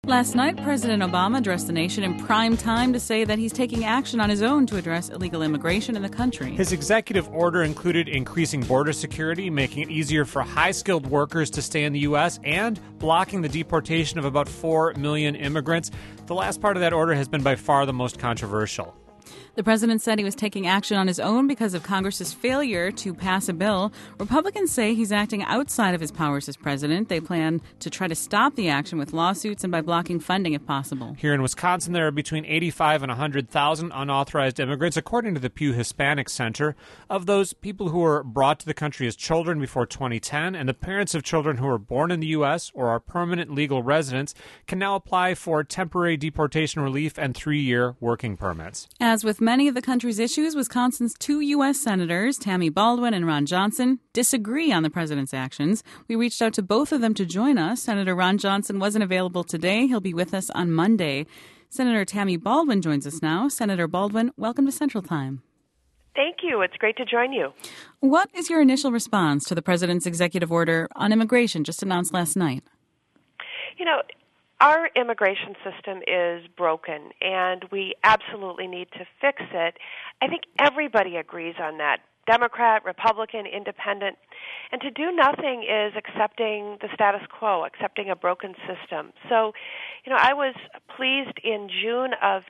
Last night, President Obama addressed the nation in prime time to say that he's taking action on his own to address illegal immigration in the country. His executive order included increasing border security, making it easier for high-skilled workers to stay in the U.S., and blocking the deportation of about 4 million immigrants. The last part of that order has been by far the most controversial. The president said he was taking action on his own because of Congress's failure to pass a bill. Republicans say he's acting outside of his powers as president. They plan to try to stop the action with lawsuits and by blocking funding if possible. Here in Wisconsin, there are between 85 and 100,000 unauthorized immigrants, according to the Pew Hispanic Center. Of those, people who were brought to the country as children before 2010 and the parents of children who were born in the U.S. or are permanent legal residents can now apply for temporary deportation relief and 3-year working permits. As with many of the country's issues, Wisconsin's 2 U.S. senators, Tammy Baldwin and Ron Johnson, disagree on the president's actions. We reached out to both of them to join us. Senator Ron Johnson wasn't available today. He'll be with us on Monday. Senator Tammy Baldwin joins us now. Senator Baldwin, welcome to Central Time. Thank you. It's great to join you. What is your initial response to the president's executive order on immigration just announced last night? You know, our immigration system is broken, and we absolutely need to fix it. I think everybody agrees on that, Democrat, Republican, Independent. And to do nothing is accepting the status quo, accepting a broken system. So, I was pleased in June of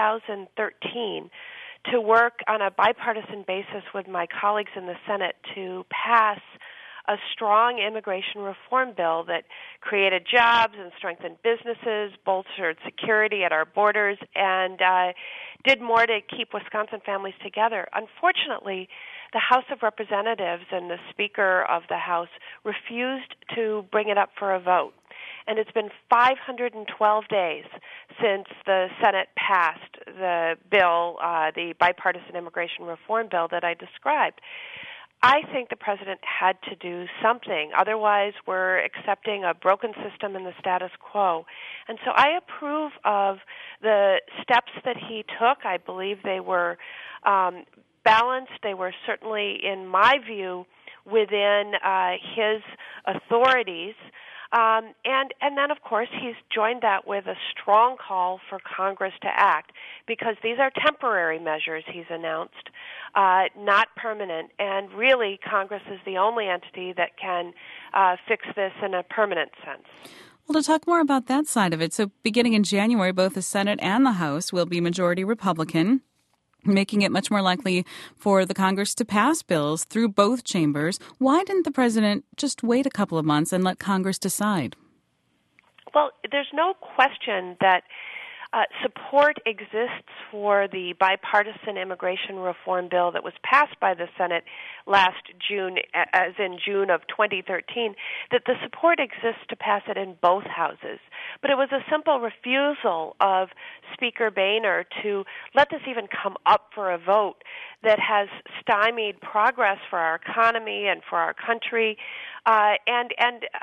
2013 to work on a bipartisan basis with my colleagues in the Senate to pass a strong immigration reform bill that created jobs and strengthened businesses, bolstered security at our borders, and did more to keep Wisconsin families together. Unfortunately, the House of Representatives and the Speaker of the House refused to bring it up for a vote. And it's been 512 days since the Senate passed the bill, the bipartisan immigration reform bill that I described. I think the president had to do something. Otherwise, we're accepting a broken system in the status quo. And so I approve of the steps that he took. I believe they were balanced. They were certainly, in my view, within his authorities. And then, of course, he's joined that with a strong call for Congress to act, because these are temporary measures he's announced, not permanent. And really, Congress is the only entity that can fix this in a permanent sense. Well, to talk more about that side of it, so beginning in January, both the Senate and the House will be majority Republican, making it much more likely for the Congress to pass bills through both chambers. Why didn't the president just wait a couple of months and let Congress decide? Well, there's no question that support exists for the bipartisan immigration reform bill that was passed by the Senate last June, as in June of 2013, that the support exists to pass it in both houses. But it was a simple refusal of Speaker Boehner to let this even come up for a vote that has stymied progress for our economy and for our country. And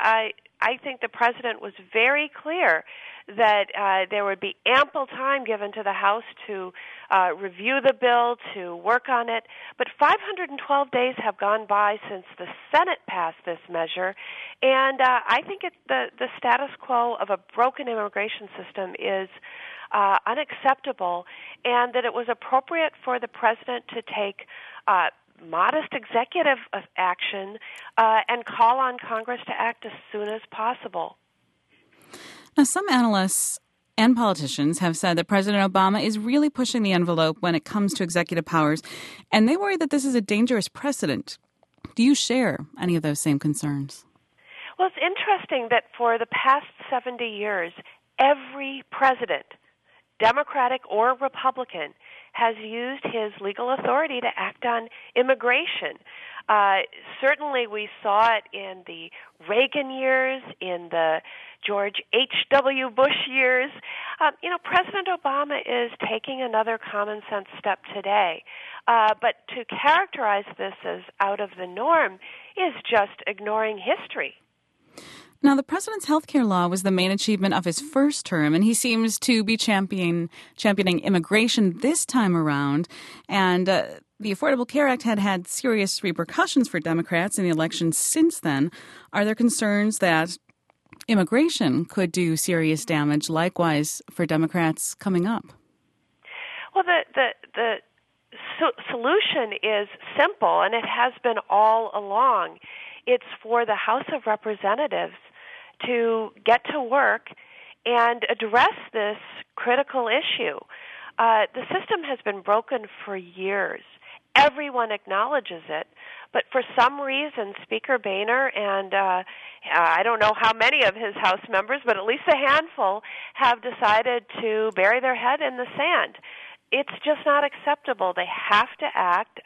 I think the president was very clear that there would be ample time given to the House to review the bill, to work on it. But 512 days have gone by since the Senate passed this measure, and I think the status quo of a broken immigration system is unacceptable, and that it was appropriate for the president to take modest executive action and call on Congress to act as soon as possible. Now, some analysts and politicians have said that President Obama is really pushing the envelope when it comes to executive powers, and they worry that this is a dangerous precedent. Do you share any of those same concerns? Well, it's interesting that for the past 70 years, every president, Democratic or Republican, has used his legal authority to act on immigration. Certainly we saw it in the Reagan years, in the George H.W. Bush years. President Obama is taking another common sense step today. But to characterize this as out of the norm is just ignoring history. Now, the president's health care law was the main achievement of his first term, and he seems to be championing immigration this time around. And the Affordable Care Act had serious repercussions for Democrats in the election since then. Are there concerns that immigration could do serious damage, likewise for Democrats coming up. Well, the solution is simple, and it has been all along. It's for the House of Representatives to get to work and address this critical issue. The system has been broken for years. Everyone acknowledges it, but for some reason, Speaker Boehner and I don't know how many of his House members, but at least a handful, have decided to bury their head in the sand. It's just not acceptable. They have to act.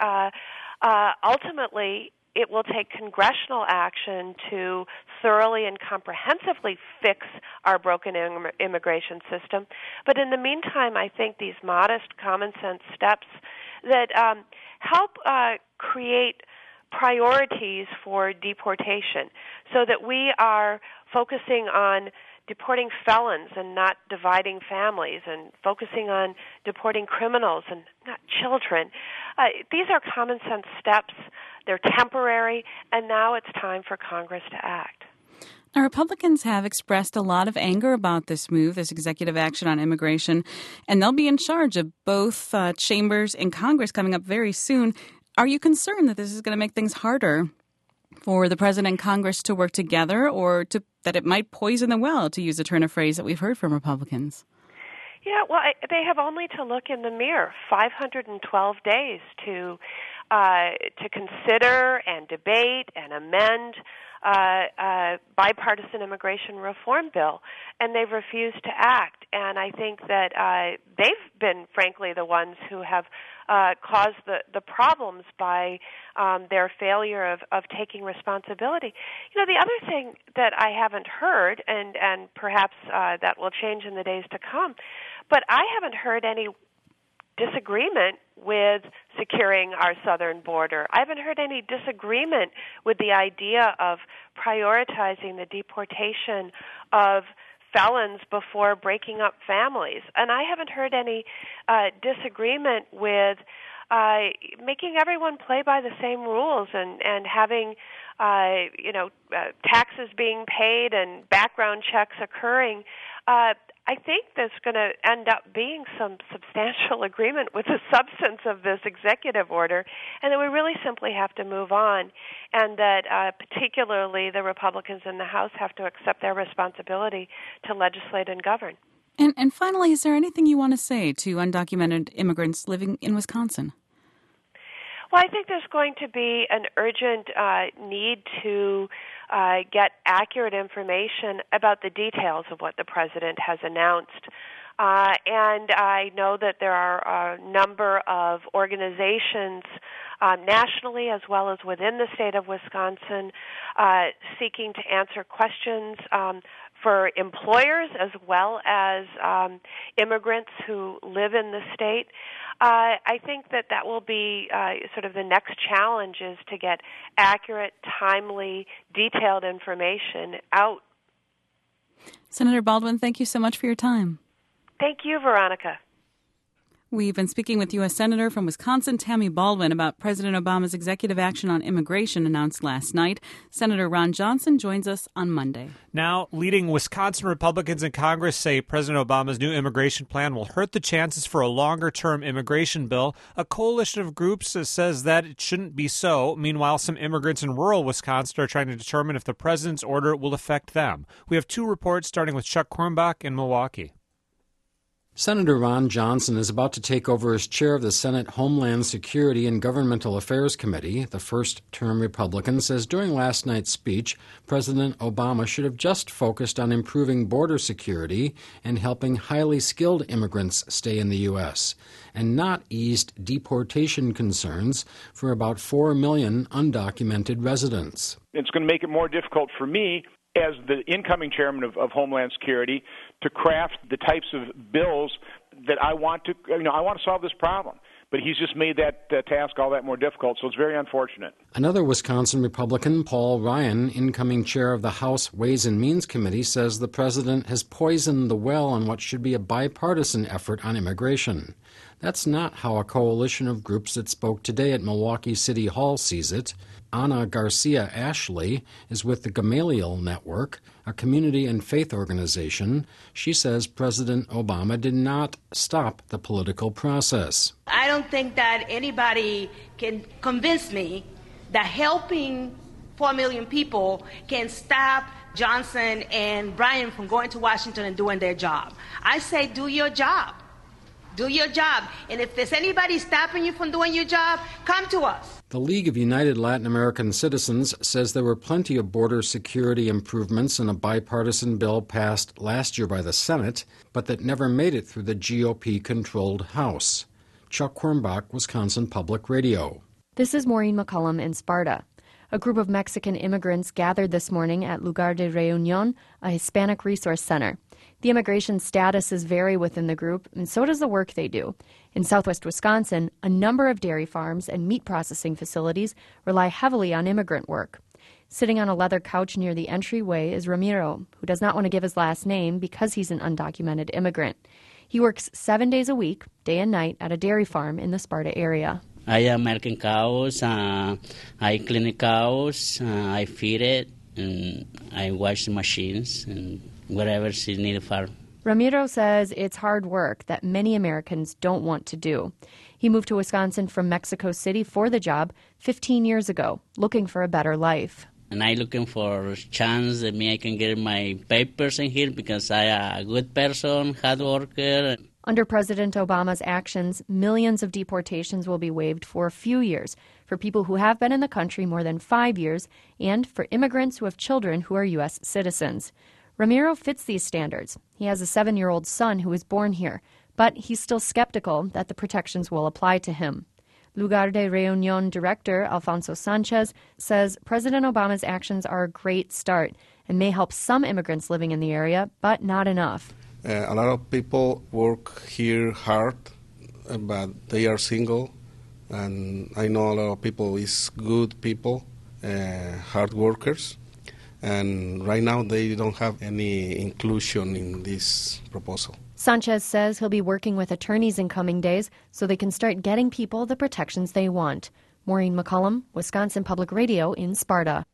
Ultimately, it will take congressional action to thoroughly and comprehensively fix our broken immigration system. But in the meantime, I think these modest, common-sense steps that help create priorities for deportation so that we are focusing on deporting felons and not dividing families, and focusing on deporting criminals and not children. These are common sense steps. They're temporary, and now it's time for Congress to act. Now, Republicans have expressed a lot of anger about this move, this executive action on immigration, and they'll be in charge of both chambers in Congress coming up very soon. Are you concerned that this is going to make things harder for the president and Congress to work together, or that it might poison the well, to use a turn of phrase that we've heard from Republicans? Yeah, well, they have only to look in the mirror. 512 days to consider and debate and amend a bipartisan immigration reform bill, and they've refused to act. And I think that they've been, frankly, the ones who have caused the problems by their failure of taking responsibility. You know, the other thing that I haven't heard, and perhaps that will change in the days to come, but I haven't heard any disagreement with securing our southern border. I haven't heard any disagreement with the idea of prioritizing the deportation of felons before breaking up families. And I haven't heard any disagreement with making everyone play by the same rules and having taxes being paid and background checks occurring. I think there's going to end up being some substantial agreement with the substance of this executive order, and that we really simply have to move on, and that particularly the Republicans in the House have to accept their responsibility to legislate and govern. And finally, is there anything you want to say to undocumented immigrants living in Wisconsin? Well, I think there's going to be an urgent need to get accurate information about the details of what the president has announced. And I know that there are a number of organizations nationally as well as within the state of Wisconsin seeking to answer questions for employers as well as immigrants who live in the state. I think that will be sort of the next challenge, is to get accurate, timely, detailed information out. Senator Baldwin, thank you so much for your time. Thank you, Veronica. We've been speaking with U.S. Senator from Wisconsin, Tammy Baldwin, about President Obama's executive action on immigration announced last night. Senator Ron Johnson joins us on Monday. Now, leading Wisconsin Republicans in Congress say President Obama's new immigration plan will hurt the chances for a longer-term immigration bill. A coalition of groups says that it shouldn't be so. Meanwhile, some immigrants in rural Wisconsin are trying to determine if the president's order will affect them. We have two reports, starting with Chuck Quirmbach in Milwaukee. Senator Ron Johnson is about to take over as chair of the Senate Homeland Security and Governmental Affairs Committee. The first-term Republican says during last night's speech, President Obama should have just focused on improving border security and helping highly skilled immigrants stay in the U.S., and not eased deportation concerns for about 4 million undocumented residents. It's going to make it more difficult for me as the incoming chairman of Homeland Security to craft the types of bills that I want to, I want to solve this problem. But he's just made that task all that more difficult, so it's very unfortunate. Another Wisconsin Republican, Paul Ryan, incoming chair of the House Ways and Means Committee, says the president has poisoned the well on what should be a bipartisan effort on immigration. That's not how a coalition of groups that spoke today at Milwaukee City Hall sees it. Ana Garcia Ashley is with the Gamaliel Network, a community and faith organization. She says President Obama did not stop the political process. I don't think that anybody can convince me that helping 4 million people can stop Johnson and Bryan from going to Washington and doing their job. I say do your job. Do your job. And if there's anybody stopping you from doing your job, come to us. The League of United Latin American Citizens says there were plenty of border security improvements in a bipartisan bill passed last year by the Senate, but that never made it through the GOP-controlled House. Chuck Quirmbach, Wisconsin Public Radio. This is Maureen McCullum in Sparta. A group of Mexican immigrants gathered this morning at Lugar de Reunión, a Hispanic resource center. The immigration statuses vary within the group, and so does the work they do. In southwest Wisconsin, a number of dairy farms and meat processing facilities rely heavily on immigrant work. Sitting on a leather couch near the entryway is Ramiro, who does not want to give his last name because he's an undocumented immigrant. He works 7 days a week, day and night, at a dairy farm in the Sparta area. I am milking cows, I clean the cows, I feed it, and I wash the machines and whatever is needed for. Ramiro says it's hard work that many Americans don't want to do. He moved to Wisconsin from Mexico City for the job 15 years ago, looking for a better life. And I looking for a chance that I can get my papers in here because I am a good person, hard worker. Under President Obama's actions, millions of deportations will be waived for a few years for people who have been in the country more than 5 years and for immigrants who have children who are U.S. citizens. Ramiro fits these standards. He has a 7-year-old son who was born here, but he's still skeptical that the protections will apply to him. Lugar de Reunión director Alfonso Sanchez says President Obama's actions are a great start and may help some immigrants living in the area, but not enough. A lot of people work here hard, but they are single, and I know a lot of people is good people, hard workers. And right now they don't have any inclusion in this proposal. Sanchez says he'll be working with attorneys in coming days so they can start getting people the protections they want. Maureen McCullum, Wisconsin Public Radio in Sparta.